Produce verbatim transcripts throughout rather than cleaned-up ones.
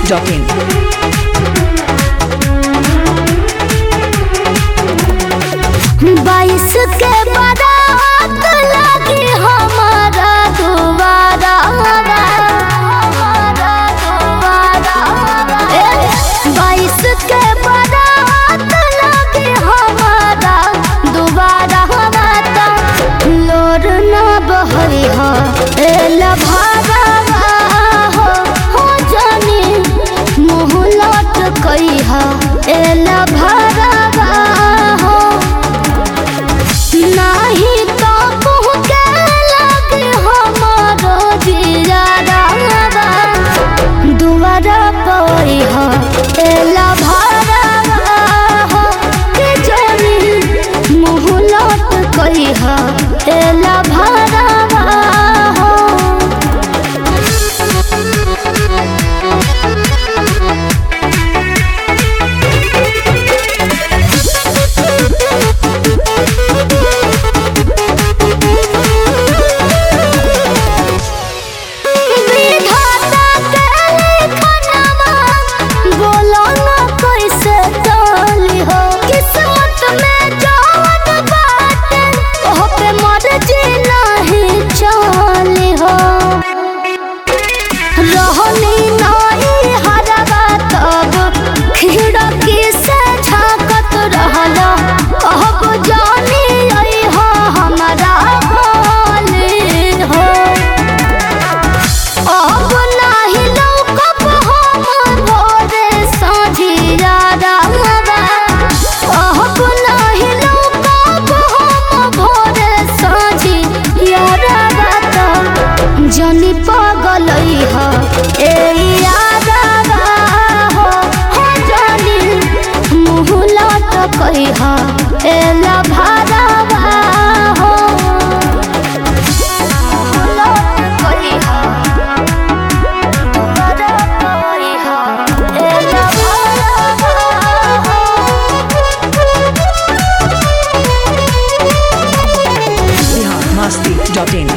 Dot in. बाईस के बारात लगी हमारा दोबारा, बाईस के बारात लगी हमारा दोबारा, लोर न बहई हो लभारा हो, हो जानी मुँह लौट कई हो लभारा हो, नहीं तो कुह के लगे हमारो जियारा, दुआरा पई हो लभारा हो, के जानी मुँह लौट कई हो लभारा हो। जनी पगलई हो ए यारा हो, हो जानी मुँह लटकई हो ए लभारा हो, लटकई हो लटकई हो ए लभारा हो। Bihar Masti dot in.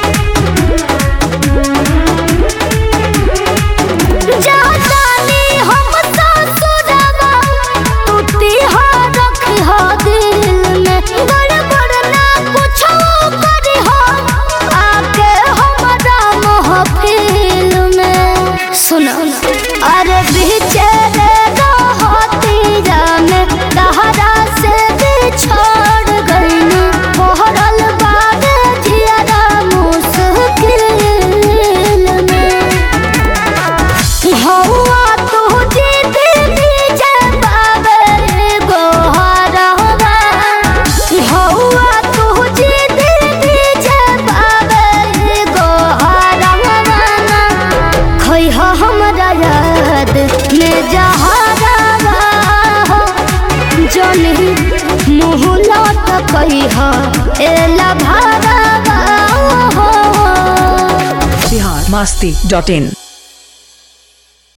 अरे बेचारे रहती जाने दहरा से बिछड़ गई, पहरल बागे जियारा मुश्किल में, हवा तू जीती दीजे बाबे गोहरवा, हवा तू जीती दीजे बाबे गोहरवा, खई हो हमरा याद में जहारा हो, जनी मुँह लटकई हो ए लभारा हो। बिहार मस्ती डॉट इन।